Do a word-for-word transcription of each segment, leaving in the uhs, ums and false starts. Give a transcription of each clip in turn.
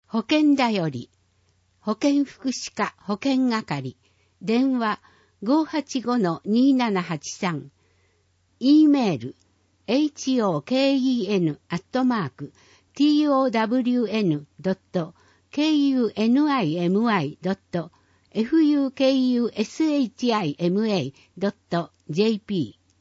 保険だより、保健福祉課保健係、電話 ごーはちごのにーななはちさん、e メール ホケン アットマーク トウドット ケーユーエヌアイエムアイ ドット ファクシマ ドット ジェーピー。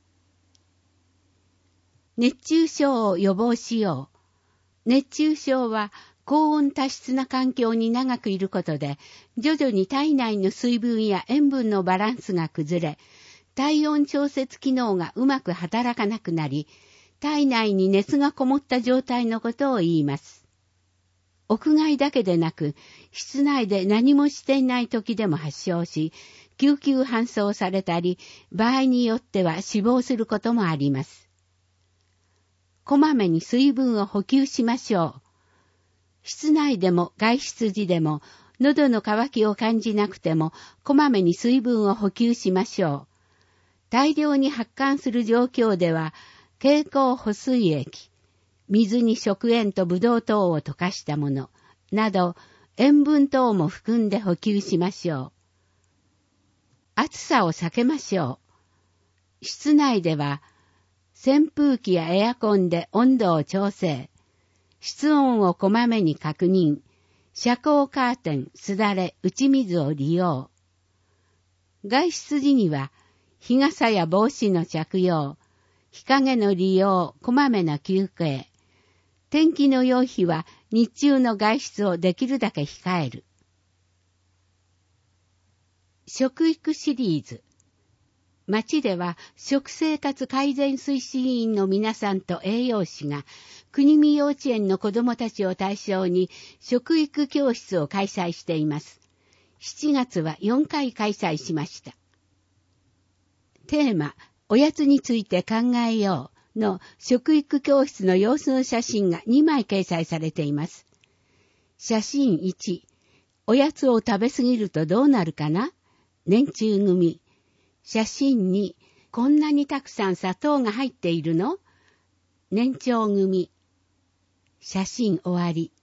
熱中症を予防しよう。熱中症は高温多湿な環境に長くいることで、徐々に体内の水分や塩分のバランスが崩れ、体温調節機能がうまく働かなくなり、体内に熱がこもった状態のことを言います。屋外だけでなく、室内で何もしていない時でも発症し、救急搬送されたり、場合によっては死亡することもあります。こまめに水分を補給しましょう。室内でも外出時でも、喉の渇きを感じなくても、こまめに水分を補給しましょう。大量に発汗する状況では、経口補水液、水に食塩とブドウ糖を溶かしたもの、など、塩分等も含んで補給しましょう。暑さを避けましょう。室内では、扇風機やエアコンで温度を調整、室温をこまめに確認、遮光カーテン、すだれ、打ち水を利用。外出時には、日傘や帽子の着用、日陰の利用、こまめな休憩。天気の良い日は日中の外出をできるだけ控える。食育シリーズ。町では食生活改善推進員の皆さんと栄養士が国見幼稚園の子どもたちを対象に食育教室を開催しています。しちがつはよんかい開催しました。テーマ、おやつについて考えようの食育教室の様子の写真がにまい掲載されています。写真いち、おやつを食べ過ぎるとどうなるかな？年中組。写真に、こんなにたくさん砂糖が入っているの？年長組。写真終わり。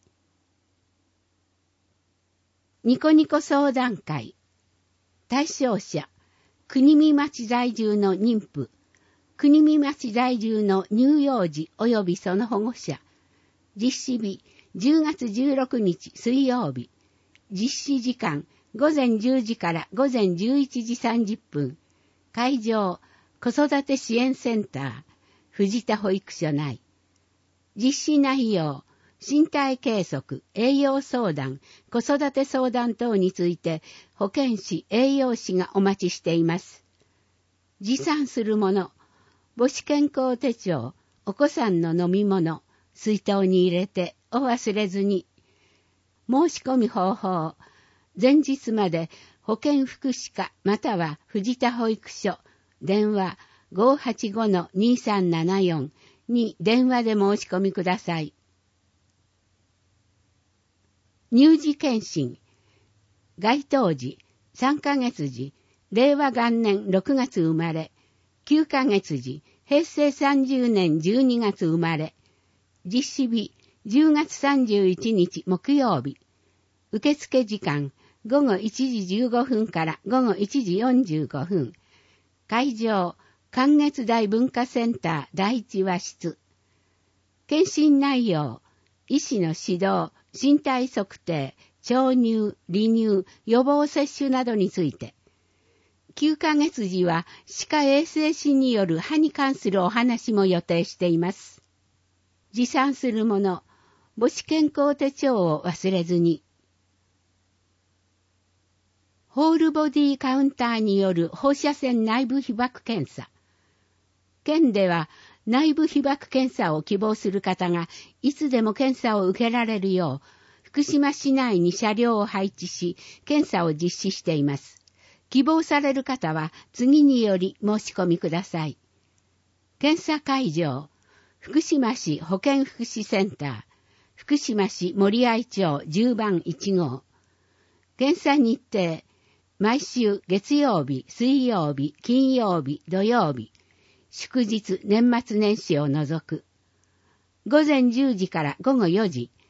ニコニコ相談会。対象者、国見町在住の妊婦、国見町在住の乳幼児及びその保護者。実施日、じゅうがつじゅうろくにち水曜日。実施時間、ごぜんじゅうじからごぜんじゅういちじさんじゅっぷん。会場、子育て支援センター、藤田保育所内。実施内容、身体計測、栄養相談、子育て相談等について、保健師、栄養士がお待ちしています。持参するもの、母子健康手帳、お子さんの飲み物、水筒に入れてお忘れずに。申し込み方法、前日まで保健福祉課または藤田保育所、電話 ごーはちごのにーさんななよん に電話で申し込みください。乳児検診、該当時、さんかげつ時、れいわがんねんろくがつ生まれ、きゅうかげつ時、へいせいさんじゅうねんじゅうにがつ生まれ、実施日、じゅうがつさんじゅういちにち木曜日、受付時間、ごごいちじじゅうごふんからごごいちじよんじゅうごふん。会場、関越大文化センター第一和室。検診内容、医師の指導、身体測定、調乳、離乳、予防接種などについて。きゅうかげつ時は歯科衛生士による歯に関するお話も予定しています。持参するもの、母子健康手帳を忘れずに。ホールボディカウンターによる放射線内部被曝検査。県では内部被曝検査を希望する方がいつでも検査を受けられるよう、福島市内に車両を配置し、検査を実施しています。希望される方は次により申し込みください。検査会場、福島市保健福祉センター、福島市森合町じゅうばんいちごう。検査日程、毎週月曜日、水曜日、金曜日、土曜日、祝日、年末年始を除く。ごぜんじゅうじからごごよじ、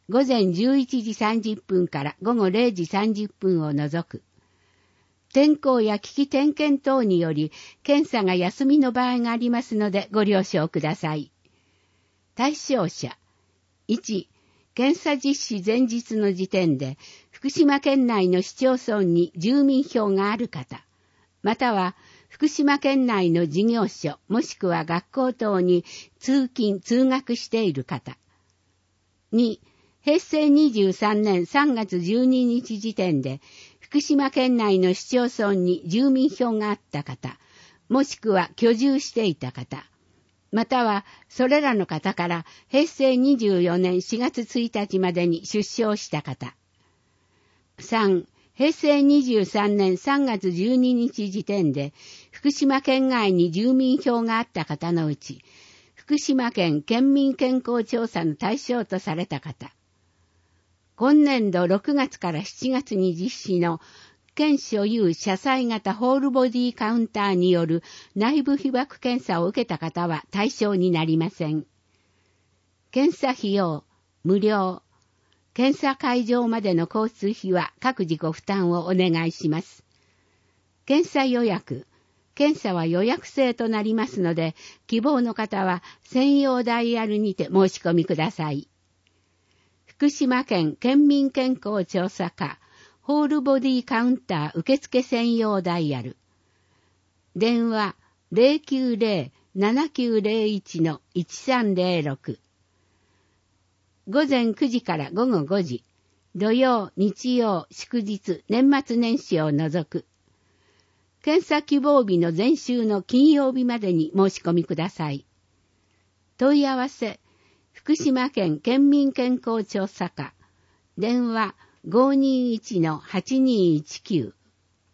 午前じゅういちじさんじゅっぷんから午後れいじさんじゅっぷんを除く。天候や機器点検等により検査が休みの場合がありますのでご了承ください。対象者。いち、検査実施前日の時点で福島県内の市町村に住民票がある方、または福島県内の事業所もしくは学校等に通勤・通学している方。に、平成にじゅうさんねんさんがつじゅうににち時点で福島県内の市町村に住民票があった方、もしくは居住していた方、またはそれらの方から平成にじゅうよねんしがつついたちまでに出生した方。さん、平成にじゅうさんねんさんがつじゅうににち時点で福島県外に住民票があった方のうち、福島県県民健康調査の対象とされた方。今年度ろくがつからしちがつに実施の県所有車載型ホールボディカウンターによる内部被曝検査を受けた方は対象になりません。検査費用、無料。検査会場までの交通費は各自己負担をお願いします。検査予約。検査は予約制となりますので、希望の方は専用ダイヤルにて申し込みください。福島県県民健康調査課ホールボディカウンター受付専用ダイヤル。電話 ゼロきゅうゼロ ななきゅうゼロいち のいちさんゼロろく。午前くじから午後ごじ。土曜、日曜、祝日、年末年始を除く。検査希望日の前週の金曜日までに申し込みください。問い合わせ。福島県県民健康調査課。電話 ごーにーいち のはちにーいちきゅう。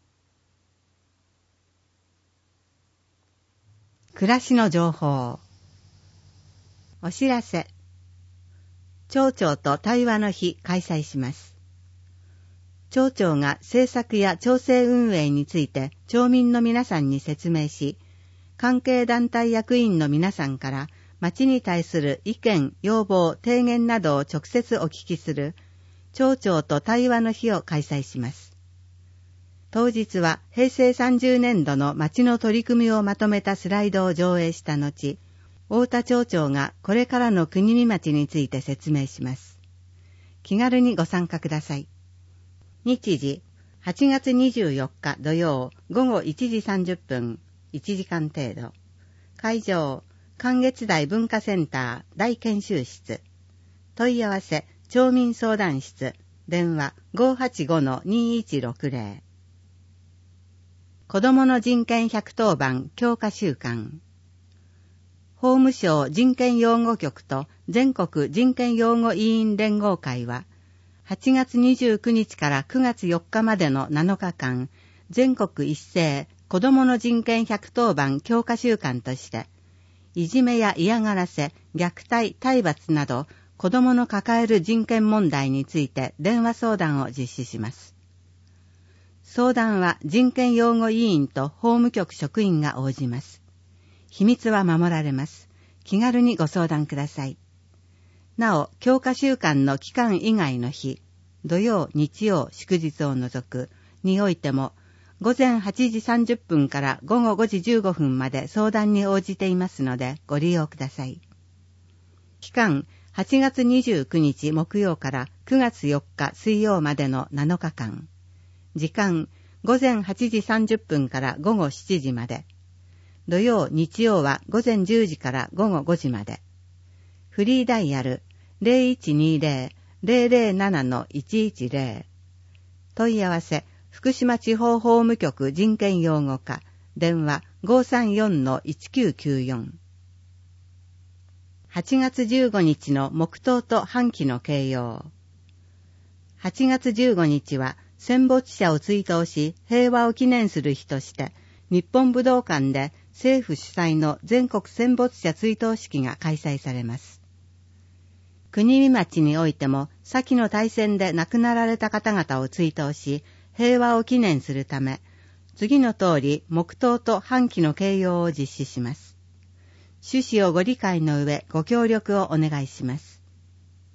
暮らしの情報。お知らせ。町長と対話の日開催します。町長が政策や町政運営について町民の皆さんに説明し、関係団体役員の皆さんから町に対する意見、要望、提言などを直接お聞きする町長と対話の日を開催します。当日は平成さんじゅうねんどの町の取り組みをまとめたスライドを上映した後、太田町長がこれからの国見町について説明します。気軽にご参加ください。日時、はちがつにじゅうよっか土曜午後いちじさんじゅっぷん、いちじかん程度。会場、関月台文化センター大研修室。問い合わせ、町民相談室。電話 ごーはちご のにーいちろくゼロ。子どもの人権ひゃくとおばん強化週間。法務省人権擁護局と全国人権擁護委員連合会は、はちがつにじゅうくにちからくがつよっかまでのなのかかん、全国一斉子どもの人権ひゃくとおばん強化週間として、いじめや嫌がらせ、虐待、体罰など、子どもの抱える人権問題について電話相談を実施します。相談は人権擁護委員と法務局職員が応じます。秘密は守られます。気軽にご相談ください。なお、強化週間の期間以外の日、土曜、日曜、祝日を除くにおいても、午前はちじさんじゅっぷんから午後ごじじゅうごふんまで相談に応じていますのでご利用ください。期間、はちがつにじゅうくにち木曜からくがつよっか水曜までのなのかかん。時間、午前はちじさんじゅっぷんから午後しちじまで。土曜、日曜は午前じゅうじから午後ごじまで。フリーダイヤル ゼロいちにゼロ ゼロゼロなな のいちいちゼロ。問い合わせ、福島地方法務局人権擁護課。電話 ごーさんよん のいちきゅうきゅうよん。はちがつじゅうごにちの黙祷と半旗の掲揚。はちがつじゅうごにちは戦没者を追悼し平和を記念する日として日本武道館で政府主催の全国戦没者追悼式が開催されます。国見町においても先の大戦で亡くなられた方々を追悼し平和を記念するため次の通り黙祷と半旗の掲揚を実施します。趣旨をご理解の上ご協力をお願いします。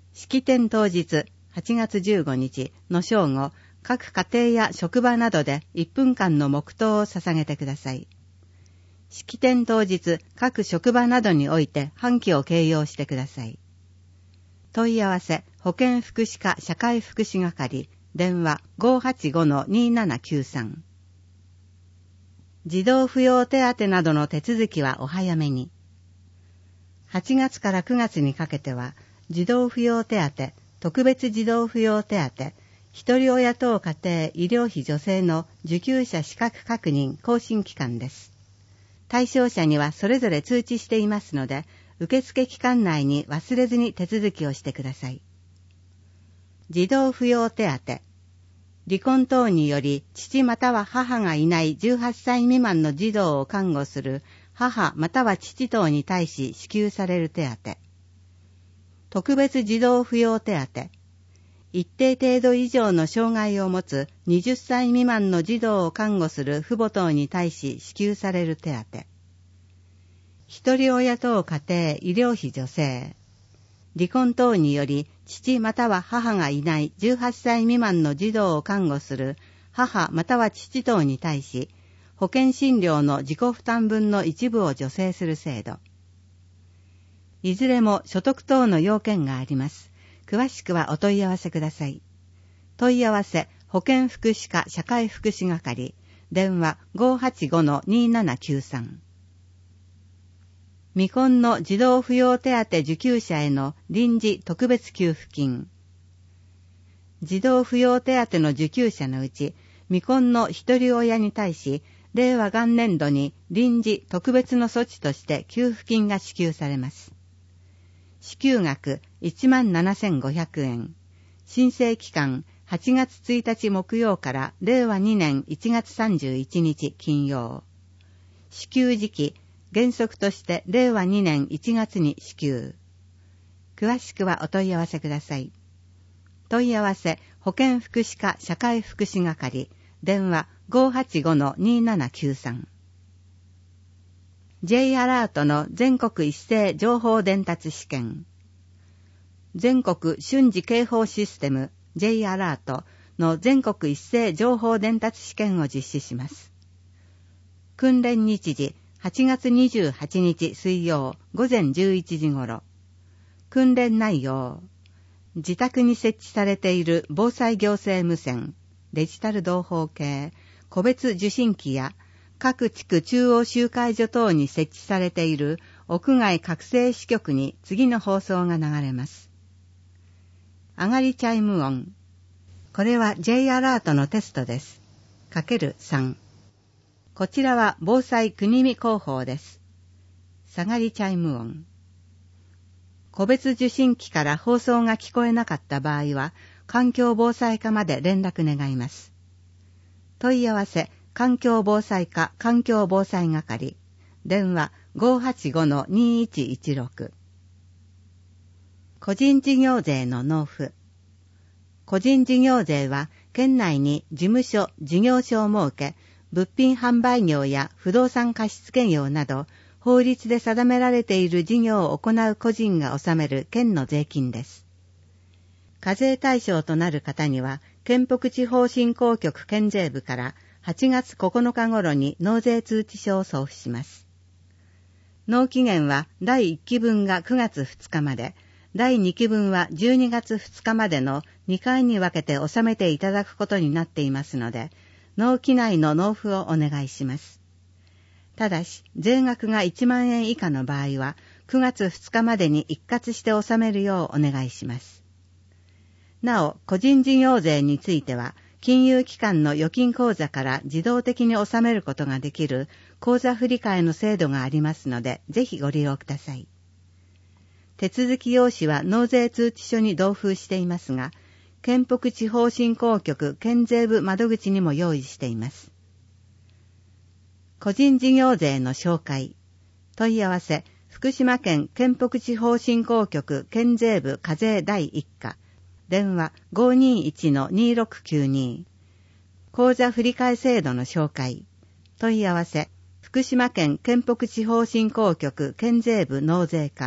式典当日はちがつじゅうごにちの正午、各家庭や職場などでいっぷんかんの黙祷を捧げてください。式典当日、各職場などにおいて半旗を掲揚してください。問い合わせ、保健福祉課社会福祉係、電話 ごーはちごのにーななきゅうさん。児童扶養手当などの手続きはお早めに。はちがつからくがつにかけては、児童扶養手当、特別児童扶養手当、一人親等家庭医療費助成の受給者資格確認更新期間です。対象者にはそれぞれ通知していますので、受付期間内に忘れずに手続きをしてください。児童扶養手当。離婚等により父または母がいないじゅうはっさい未満の児童を看護する母または父等に対し支給される手当。特別児童扶養手当。一定程度以上の障害を持つはたち未満の児童を看護する父母等に対し支給される手当。一人親等家庭医療費助成。離婚等により父または母がいないじゅうはっさい未満の児童を看護する母または父等に対し、保険診療の自己負担分の一部を助成する制度。いずれも所得等の要件があります。詳しくはお問い合わせください。問い合わせ、保健福祉課社会福祉係、電話 ごーはちごのにーななきゅうさん。未婚の児童扶養手当受給者への臨時特別給付金。児童扶養手当の受給者のうち、未婚の一人親に対し、令和元年度に臨時特別の措置として給付金が支給されます。支給額いちまんななせんごひゃくえん。申請期間はちがつついたち木曜から令和にねんいちがつさんじゅういちにち金曜。支給時期、原則として令和にねんいちがつに支給。詳しくはお問い合わせください。問い合わせ、保健福祉課社会福祉係、電話 ごーはちごのにーななきゅうさん。J アラートの全国一斉情報伝達試験。全国瞬時警報システム J アラートの全国一斉情報伝達試験を実施します。訓練日時、はちがつにじゅうはちにち水曜ごぜんじゅういちじ頃。訓練内容。自宅に設置されている防災行政無線、デジタル同胞計、個別受信機や各地区中央集会所等に設置されている屋外各制支局に次の放送が流れます。上がりチャイム音。これは J アラートのテストです。かけるさん。こちらは防災国見広報です。下がりチャイム音。個別受信機から放送が聞こえなかった場合は、環境防災課まで連絡願います。問い合わせ、環境防災課環境防災係、電話 ごーはちごのにーいちいちろく。個人事業税の納付。個人事業税は、県内に事務所、事業所を設け、物品販売業や不動産貸付業など、法律で定められている事業を行う個人が納める県の税金です。課税対象となる方には、県北地方振興局県税部からはちがつここのか頃に納税通知書を送付します。納期限はだいいっきぶんがくがつふつかまで、だいにきぶんはじゅうにがつふつかまでのにかいに分けて納めていただくことになっていますので、納期内の納付をお願いします。ただし、税額がいちまんえん以下の場合は、くがつふつかまでに一括して納めるようお願いします。なお、個人事業税については、金融機関の預金口座から自動的に納めることができる口座振替の制度がありますので、ぜひご利用ください。手続き用紙は納税通知書に同封していますが、県北地方振興局県税部窓口にも用意しています。個人事業税の紹介。問い合わせ、福島県県北地方振興局県税部課税だいいっ課。電話 ごーにーいちのにーろくきゅうに。口座振替制度の紹介。問い合わせ、福島県県北地方振興局県税部納税課。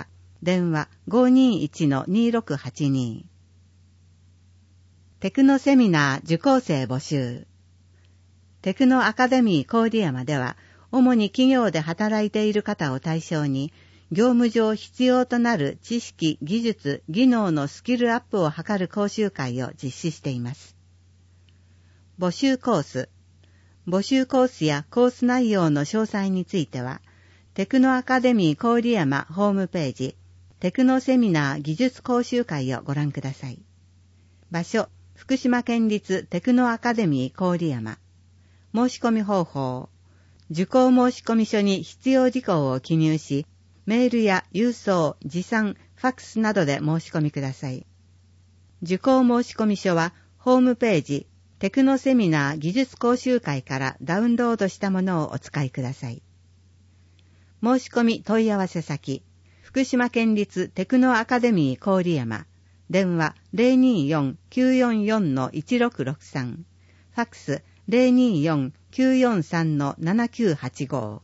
電話 ごーにーいちのにーろくはちに。テクノセミナー受講生募集。テクノアカデミー郡山では、主に企業で働いている方を対象に、業務上必要となる知識、技術、技能のスキルアップを図る講習会を実施しています。募集コース。募集コースやコース内容の詳細については、テクノアカデミー郡山ホームページ、テクノセミナー技術講習会をご覧ください。場所、福島県立テクノアカデミー郡山。申し込み方法。受講申込書に必要事項を記入し、メールや郵送、持参、ファックスなどで申し込みください。受講申込書は、ホームページ、テクノセミナー技術講習会からダウンロードしたものをお使いください。申し込み問い合わせ先、福島県立テクノアカデミー郡山、電話 ゼロにーよんきゅうよんよんのいちろくろくさん、ファックスゼロにーよんきゅうよんさんのななきゅうはちご。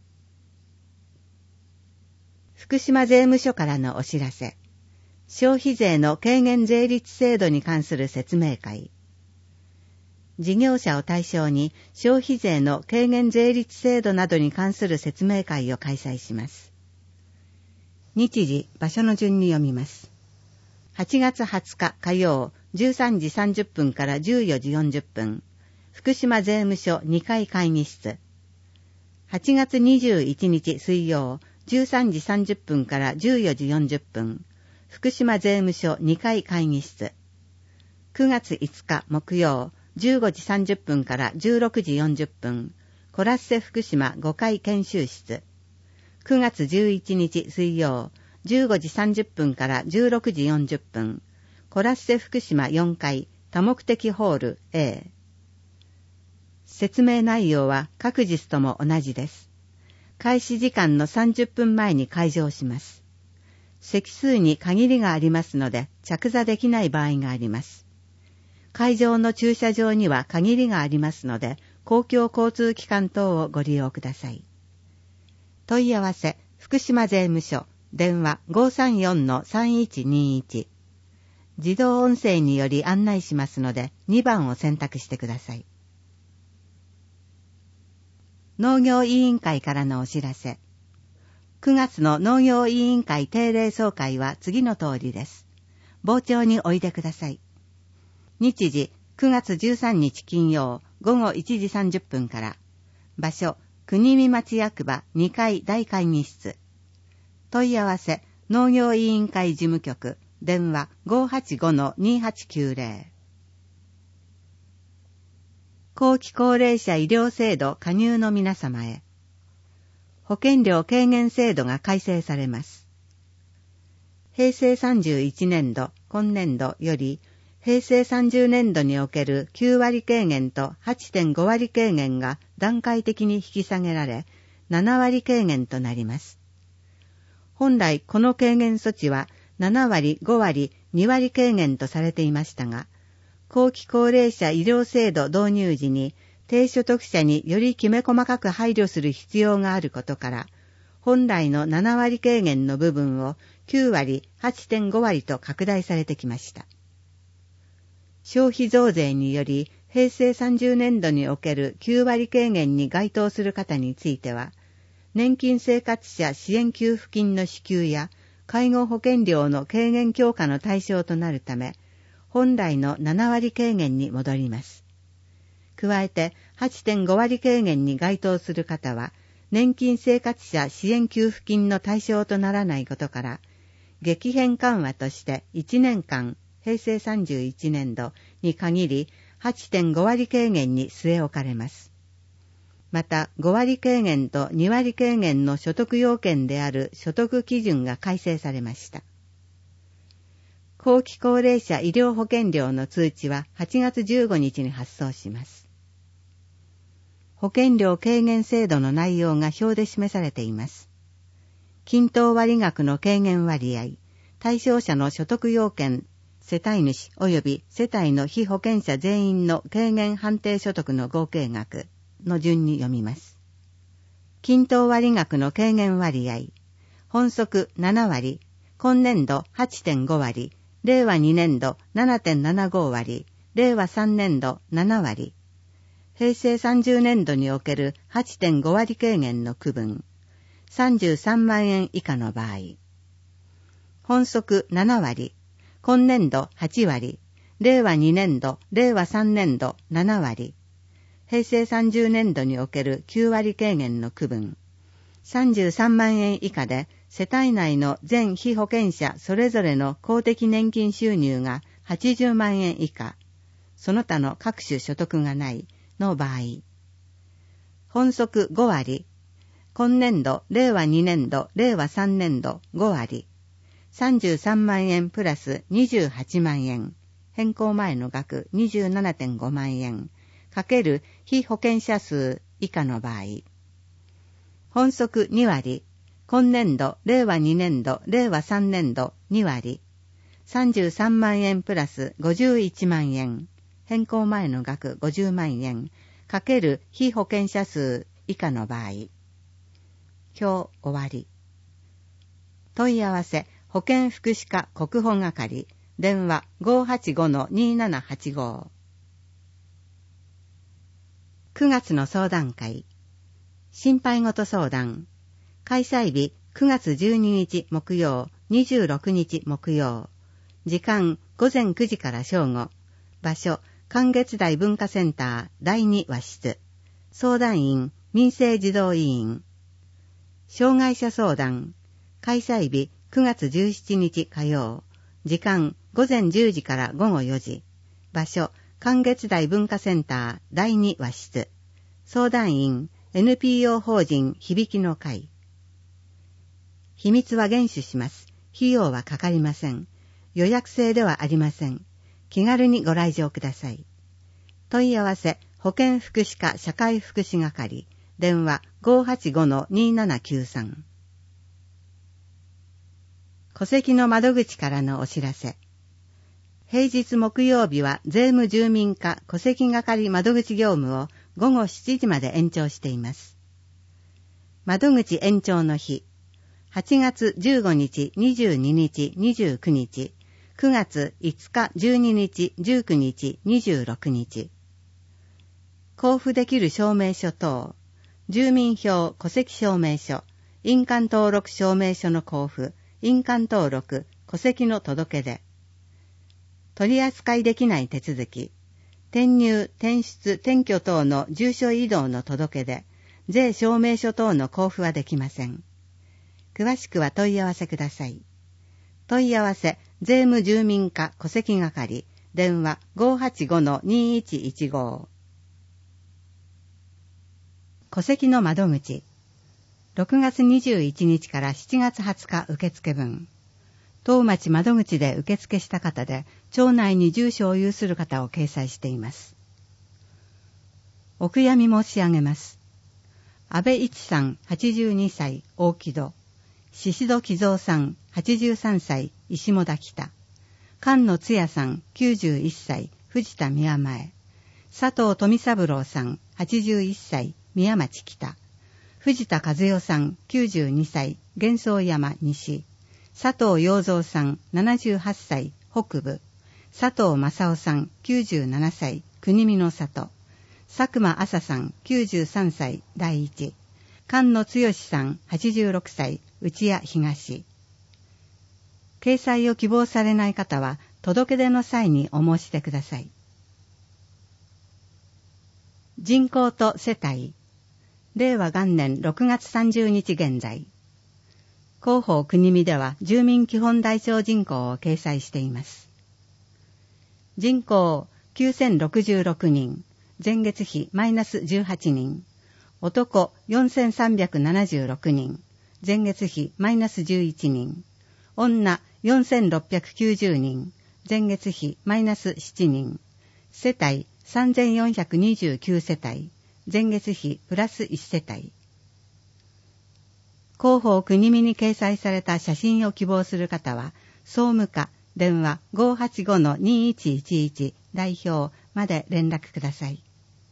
福島税務署からのお知らせ。消費税の軽減税率制度に関する説明会。事業者を対象に消費税の軽減税率制度などに関する説明会を開催します。日時、場所の順に読みます。はちがつはつか火曜、じゅうさんじさんじゅっぷんからじゅうよじよんじゅっぷん、福島税務署にかい会議室。はちがつにじゅういちにち水曜、じゅうさんじさんじゅっぷんからじゅうよじよんじゅっぷん、福島税務署にかい会議室。くがついつか木曜、じゅうごじさんじゅっぷんからじゅうろくじよんじゅっぷん、コラッセ福島ごかい研修室。くがつじゅういちにち水曜、じゅうごじさんじゅっぷんからじゅうろくじよんじゅっぷん、コラッセ福島よんかい多目的ホール A。説明内容は各日とも同じです。開始時間のさんじゅっぷんまえに開場します。席数に限りがありますので着座できない場合があります。会場の駐車場には限りがありますので、公共交通機関等をご利用ください。問い合わせ、福島税務署、電話 ごーさんよんのさんいちにいち。自動音声により案内しますので、にばんを選択してください。農業委員会からのお知らせ。くがつの農業委員会定例総会は次の通りです。傍聴においでください。日時、くがつじゅうさんにち金曜、ごごいちじさんじゅっぷんから。場所、国見町役場にかい大会議室。問い合わせ、農業委員会事務局、電話 ごーはちごのにーはちきゅうぜろ。後期高齢者医療制度加入の皆様へ。保険料軽減制度が改正されます。へいせいさんじゅういちねんど、今年度より、へいせいさんじゅうねんどにおけるきゅうわり軽減と はちてんごわり軽減が段階的に引き下げられ、ななわり軽減となります。本来この軽減措置はななわり、ごわり、にわり軽減とされていましたが、後期高齢者医療制度導入時に低所得者によりきめ細かく配慮する必要があることから、本来のななわり軽減の部分をきゅうわり、はちてんごわりと拡大されてきました。消費増税により、へいせいさんじゅうねんどにおけるきゅうわり軽減に該当する方については、年金生活者支援給付金の支給や介護保険料の軽減強化の対象となるため、本来のななわり軽減に戻ります。加えて はちてんごわり軽減に該当する方は、年金生活者支援給付金の対象とならないことから、激変緩和としていちねんかん、へいせいさんじゅういちねんどに限り はちてんごわり軽減に据え置かれます。またごわり軽減とにわり軽減の所得要件である所得基準が改正されました。後期高齢者医療保険料の通知ははちがつじゅうごにちに発送します。保険料軽減制度の内容が表で示されています。均等割額の軽減割合、対象者の所得要件、世帯主及び世帯の被保険者全員の軽減判定所得の合計額の順に読みます。均等割額の軽減割合、本則ななわり、 今年度 はちてんごわり、令和にねんど ななてんななごわり、令和さんねんどななわり、平成さんじゅうねんどにおける はちてんごわり軽減の区分、さんじゅうさんまんえん以下の場合、本則ななわり、今年度はちわり、令和にねんど、令和さんねんどななわり、平成さんじゅうねんどにおけるきゅうわり軽減の区分、さんじゅうさんまんえん以下で世帯内の全被保険者それぞれの公的年金収入がはちじゅうまんえん以下、その他の各種所得がないの場合、本則ごわり、今年度、令和にねんど、令和さんねんどごわり、さんじゅうさんまんえんプラスにじゅうはちまんえん、変更前の額 にじゅうななてんごまんえん、かける被保険者数以下の場合、本則にわり、今年度、令和にねんど、令和さんねんどにわり、さんじゅうさんまんえんプラスごじゅういちまんえん、変更前の額ごじゅうまんえん、かける被保険者数以下の場合、表終わり。問い合わせ、保健福祉課国保係、電話 ごーはちごのにーななはちご。くがつの相談会。心配事相談。開催日くがつじゅうににち木曜、にじゅうろくにち木曜。時間ごぜんくじから正午。場所、観月台文化センターだいにわ室。相談員、民生児童委員。障害者相談。開催日くがつじゅうしちにち火曜。時間ごぜんじゅうじからごごよじ。場所、観月台文化センターだいにわ室。相談員、エヌピーオー 法人響きの会。秘密は厳守します。費用はかかりません。予約制ではありません。気軽にご来場ください。問い合わせ、保健福祉課社会福祉係。電話 ごーはちごのにーななきゅうさん。戸籍の窓口からのお知らせ。平日木曜日は税務住民課戸籍係窓口業務をごごしちじまで延長しています。窓口延長の日、はちがつじゅうごにち、にじゅうににち、にじゅうくにち、くがついつか、じゅうににち、じゅうくにち、にじゅうろくにち。交付できる証明書等、住民票戸籍証明書、印鑑登録証明書の交付、印鑑登録、戸籍の届け出。取り扱いできない手続き、転入、転出、転居等の住所移動の届け出、税証明書等の交付はできません。詳しくは問い合わせください。問い合わせ、税務住民課戸籍係、電話 ごーはちごのにーいちいちご。戸籍の窓口。ろくがつにじゅういちにちからしちがつはつか受付分。当町窓口で受付した方で、町内に住所を有する方を掲載しています。お悔やみ申し上げます。安倍一さんはちじゅうにさい大木戸、宍戸喜蔵さんはちじゅうさんさい石母田北、菅野津也さんきゅうじゅういっさい藤田宮前、佐藤富三郎さんはちじゅういっさい宮町北、藤田和代さんきゅうじゅうにさい玄宗山西、佐藤洋三さんななじゅうはっさい北部、佐藤正夫さんきゅうじゅうななさい国見の里、佐久間朝さんきゅうじゅうさんさい第一、菅野剛さんはちじゅうろくさい内谷東。掲載を希望されない方は届け出の際にお申し出ください。人口と世帯。令和元年ろくがつさんじゅうにち現在。広報国見では住民基本台帳人口を掲載しています。人口きゅうせんろくじゅうろくにん、前月比マイナスじゅうはちにん、男よんせんさんびゃくななじゅうろくにん、前月比マイナスじゅういちにん、女よんせんろっぴゃくきゅうじゅうにん、前月比マイナスななにん、世帯さんぜんよんひゃくにじゅうきゅう世帯、前月比プラスいち世帯。広報国見に掲載された写真を希望する方は、総務課電話 ごーはちごのにーいちいちいち 代表まで連絡ください。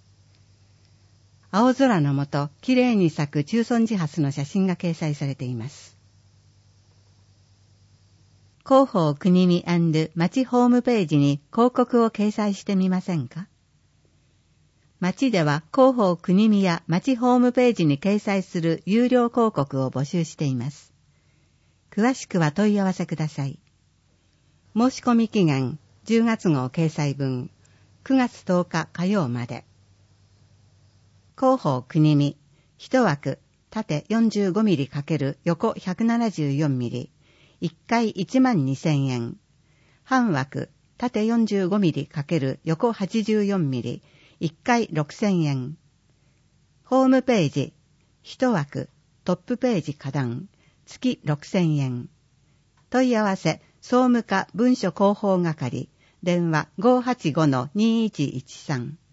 青空の下、きれいに咲く中尊寺ハスの写真が掲載されています。 広報国見&町ホームページに広告を掲載してみませんか？町では広報国見や町ホームページに掲載する有料広告を募集しています。詳しくは問い合わせください。申し込み期限じゅうがつ号掲載分くがつとおか火曜まで。広報国見一枠縦 よんじゅうごミリ× 横 ひゃくななじゅうよんミリ、いっかいいちまんにせんえん。半枠縦 よんじゅうごミリ× 横 はちじゅうよんミリ、いっかいろくせんえん。ホームページ一枠トップページ下段月ろくせんえん。問い合わせ総務課文書広報係電話 ごーはちごのにーいちいちさん。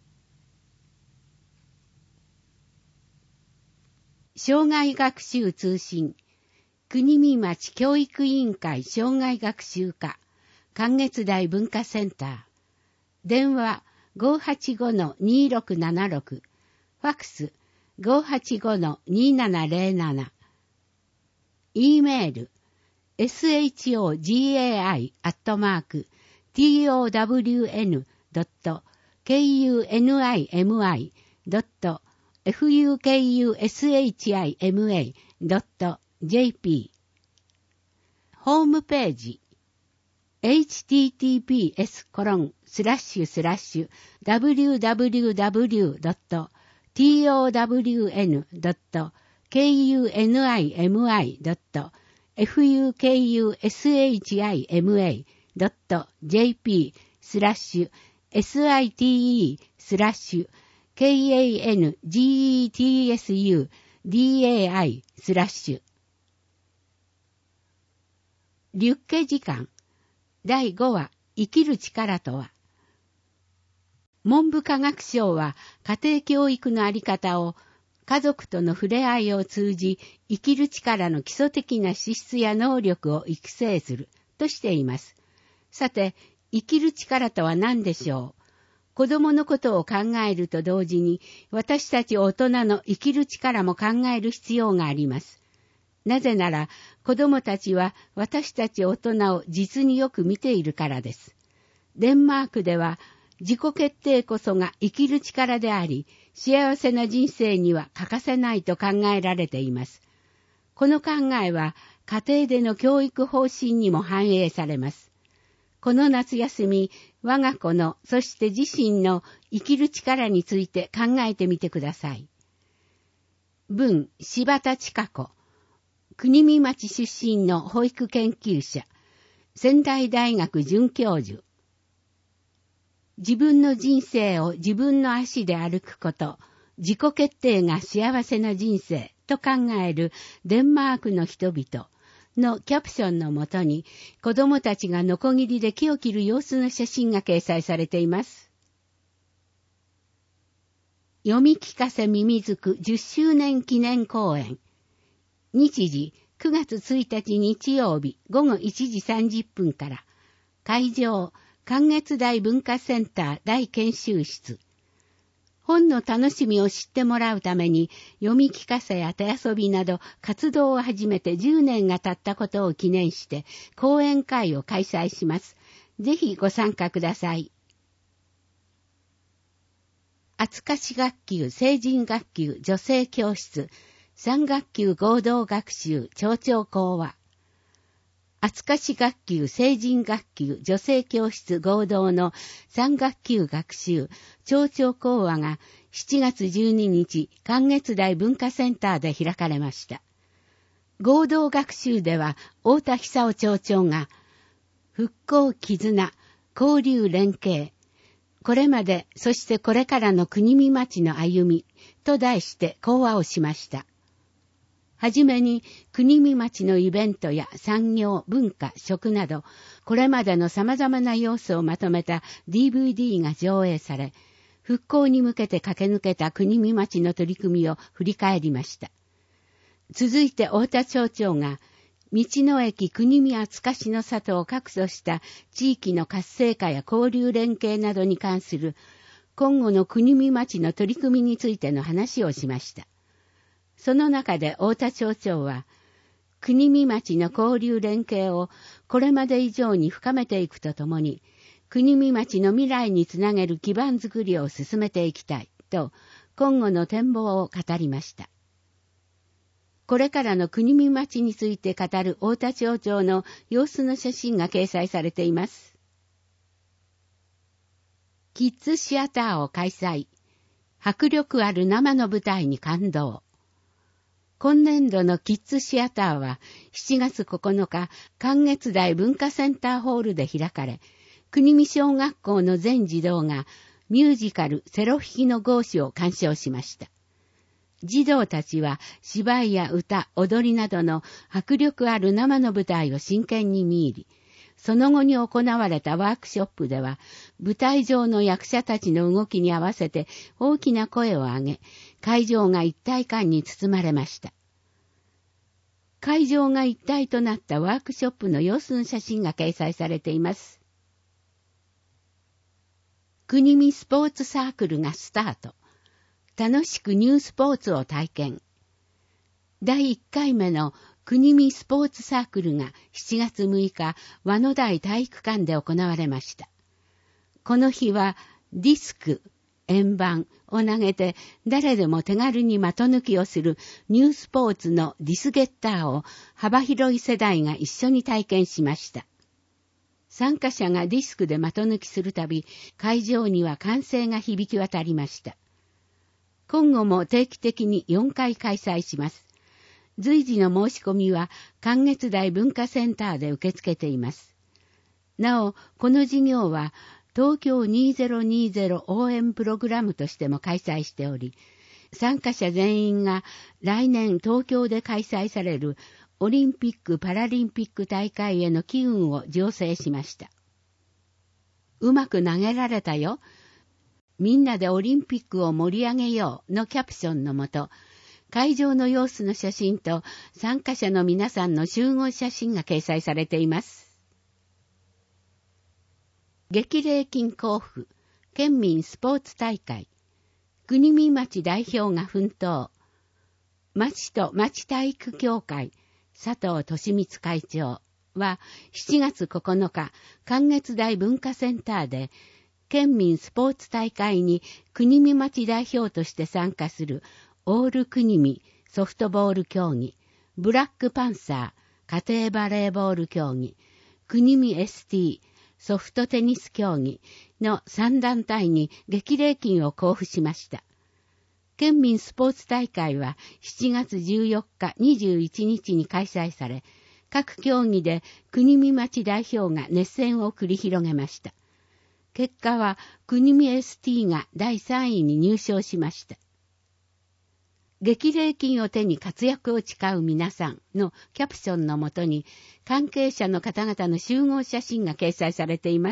障害学習通信国見町教育委員会障害学習課関越台文化センター電話 ごーはちごのにーろくななろく ファックス ごーはちごのにーななぜろなな E メール エスエイチオージェーアイ アットマーク ティーオーダブリューエヌ ドット ケーユーエヌアイエムアイ ドット エフユーケーユーエスエイチアイエムエー ドット ジェーピー ホームページ エイチティーティーピーエスコロンスラッシュスラッシュ ダブリューダブリューダブリュー ドット ティーオーダブリューエヌ ドット ケーユーエヌアイエムアイ ドット エフユーケーユーエスエイチアイエムエー ドット ジェーピー スラッシュ エスアイティーイー スラッシュ ケーエーエヌジーイーティーエスユー ディーエーアイ スラッシュリュッケ時間だいごわ生きる力とは。文部科学省は家庭教育のあり方を家族との触れ合いを通じ生きる力の基礎的な資質や能力を育成するとしています。さて、生きる力とは何でしょう。子供のことを考えると同時に私たち大人の生きる力も考える必要があります。なぜなら子供たちは私たち大人を実によく見ているからです。デンマークでは自己決定こそが生きる力であり、幸せな人生には欠かせないと考えられています。この考えは家庭での教育方針にも反映されます。この夏休み、我が子の、そして自身の生きる力について考えてみてください。文、柴田千佳子。国見町出身の保育研究者。仙台大学准教授。自分の人生を自分の足で歩くこと、自己決定が幸せな人生と考えるデンマークの人々のキャプションのもとに、子供たちがノコギリで木を切る様子の写真が掲載されています。読み聞かせミミズクじゅっしゅうねん記念公演。日時くがつついたち日曜日ごごいちじさんじゅっぷんから。会場関越台文化センター大研修室。本の楽しみを知ってもらうために読み聞かせや手遊びなど活動を始めてじゅうねんが経ったことを記念して講演会を開催します。ぜひご参加ください。厚かし学級成人学級女性教室さん学級合同学習町長講話。厚かし学級成人学級女性教室合同のさん学級学習町長講話がしちがつじゅうににち関越台文化センターで開かれました。合同学習では太田久夫町長が復興絆交流連携これまでそしてこれからの国見町の歩みと題して講話をしました。はじめに国見町のイベントや産業、文化、食など、これまでの様々な要素をまとめた ディーブイディー が上映され、復興に向けて駆け抜けた国見町の取り組みを振り返りました。続いて太田町長が、道の駅国見厚かしの里を核とした地域の活性化や交流連携などに関する今後の国見町の取り組みについての話をしました。その中で太田町長は、国見町の交流連携をこれまで以上に深めていくとともに、国見町の未来につなげる基盤づくりを進めていきたいと、今後の展望を語りました。これからの国見町について語る太田町長の様子の写真が掲載されています。キッズシアターを開催。迫力ある生の舞台に感動。今年度のキッズシアターはしちがつここのか、関越台文化センターホールで開かれ、国見小学校の全児童がミュージカルセロ弾きのゴーシュを鑑賞しました。児童たちは芝居や歌、踊りなどの迫力ある生の舞台を真剣に見入り、その後に行われたワークショップでは、舞台上の役者たちの動きに合わせて大きな声を上げ、会場が一体感に包まれました。会場が一体となったワークショップの様子の写真が掲載されています。国見スポーツサークルがスタート。楽しくニュースポーツを体験。だいいっかいめの国見スポーツサークルがしちがつむいか、和野台体育館で行われました。この日はディスク、円盤を投げて誰でも手軽に的抜きをするニュースポーツのディスゲッターを幅広い世代が一緒に体験しました。参加者がディスクで的抜きするたび、会場には歓声が響き渡りました。今後も定期的によんかい開催します。随時の申し込みは関越台文化センターで受け付けています。なお、この事業は東京にせんにじゅう応援プログラムとしても開催しており、参加者全員が来年東京で開催されるオリンピック・パラリンピック大会への機運を醸成しました。うまく投げられたよ。みんなでオリンピックを盛り上げようのキャプションのもと、会場の様子の写真と参加者の皆さんの集合写真が掲載されています。激励金交付、県民スポーツ大会、国見町代表が奮闘、町と町体育協会、佐藤利光会長はしちがつここのか、関越台文化センターで、県民スポーツ大会に国見町代表として参加するオール国見ソフトボール競技、ブラックパンサー家庭バレーボール競技、国見 エスティー ソフトテニス競技のさん団体に激励金を交付しました。県民スポーツ大会はしちがつじゅうよっか、にじゅういちにちに開催され、各競技で国見町代表が熱戦を繰り広げました。結果は国見 エスティー がだいさんいに入賞しました。激励金を手に活躍を誓う皆さんのキャプションのもとに関係者の方々の集合写真が掲載されています。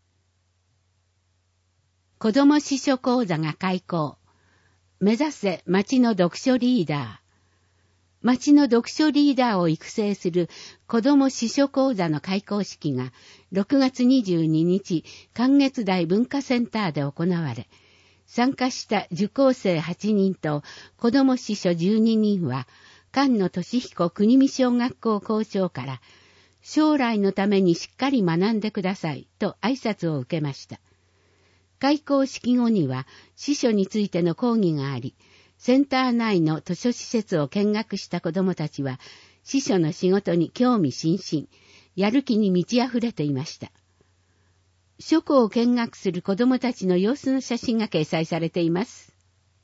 子ども司書講座が開講。目指せ町の読書リーダー。町の読書リーダーを育成する子ども司書講座の開講式がろくがつにじゅうににち関越台文化センターで行われ、参加した受講生はちにんと子ども司書じゅうににんは菅野俊彦国見小学校校長から将来のためにしっかり学んでくださいと挨拶を受けました。開講式後には司書についての講義があり、センター内の図書施設を見学した子どもたちは司書の仕事に興味津々、やる気に満ち溢れていました。書庫を見学する子どもたちの様子の写真が掲載されています。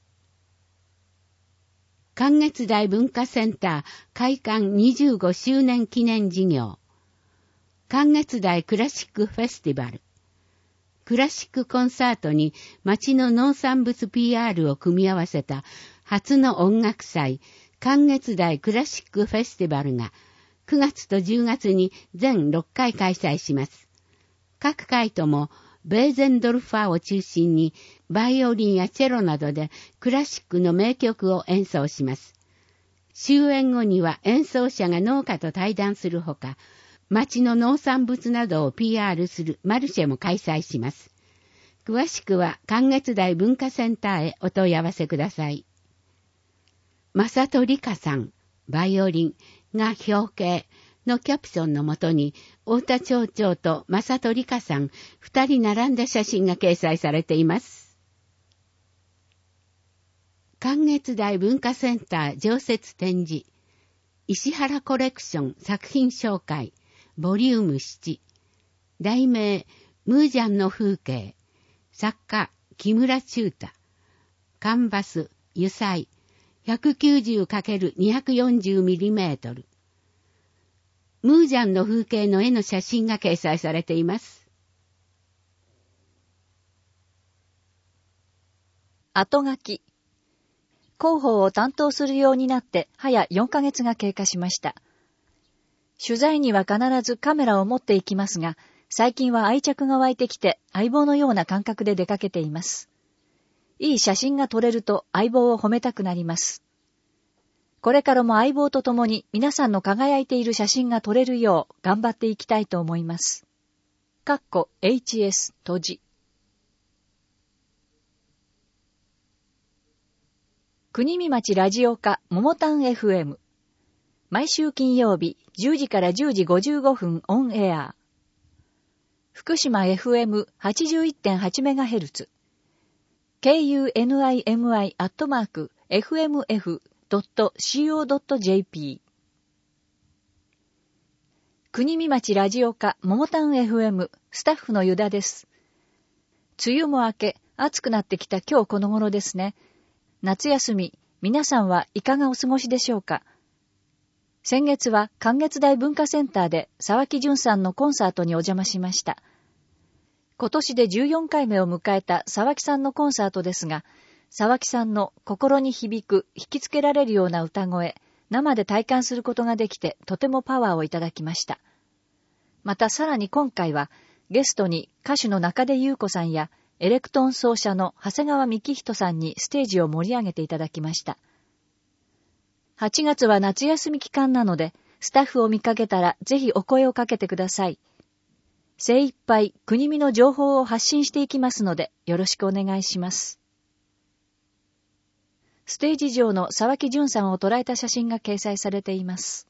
関越台文化センター開館にじゅうごしゅうねん記念事業。関越台クラシックフェスティバル。クラシックコンサートに町の農産物 ピーアール を組み合わせた初の音楽祭、関越台クラシックフェスティバルがくがつとじゅうがつに全ろっかい開催します。各回ともベーゼンドルファーを中心にバイオリンやチェロなどでクラシックの名曲を演奏します。終演後には演奏者が農家と対談するほか、町の農産物などを ピーアール するマルシェも開催します。詳しくは関越台文化センターへお問い合わせください。正戸理香さん、バイオリンが表敬のキャプションのもとに、太田町長と正戸理香さん、二人並んだ写真が掲載されています。関月台文化センター常設展示、石原コレクション作品紹介、ボリュームなな、題名、ムージャンの風景、作家、木村中太、カンバス、油彩、ひゃくきゅうじゅうかけるにひゃくよんじゅうミリメートル。ムージャンの風景の絵の写真が掲載されています。 後書き。広報を担当するようになって早よんかげつが経過しました。取材には必ずカメラを持っていきますが、最近は愛着が湧いてきて相棒のような感覚で出かけています。いい写真が撮れると相棒を褒めたくなります。これからも相棒と共に皆さんの輝いている写真が撮れるよう頑張っていきたいと思います。かっこ エイチエス 閉じ。国見町ラジオ課ももたん エフエム。毎週金曜日じゅうじからじゅうじごじゅうごふんオンエア。福島 エフエムはちじゅういってんはちメガヘルツ。ケーユーエヌアイエムアイ アットマーク エフエムエフドットシーオードットジェーピー。国見町ラジオ課ももたん エフエム スタッフの湯田です。梅雨も明け、暑くなってきた今日この頃ですね。夏休み、皆さんはいかがお過ごしでしょうか。先月は関月台文化センターで沢木淳さんのコンサートにお邪魔しました。今年でじゅうよんかいめを迎えた沢木さんのコンサートですが、沢木さんの心に響く、引きつけられるような歌声、生で体感することができてとてもパワーをいただきました。またさらに今回はゲストに歌手の中出優子さんやエレクトーン奏者の長谷川幹人さんにステージを盛り上げていただきました。はちがつは夏休み期間なので、スタッフを見かけたらぜひお声をかけてください。精一杯国見の情報を発信していきますので、よろしくお願いします。ステージ上の沢木淳さんを捉えた写真が掲載されています。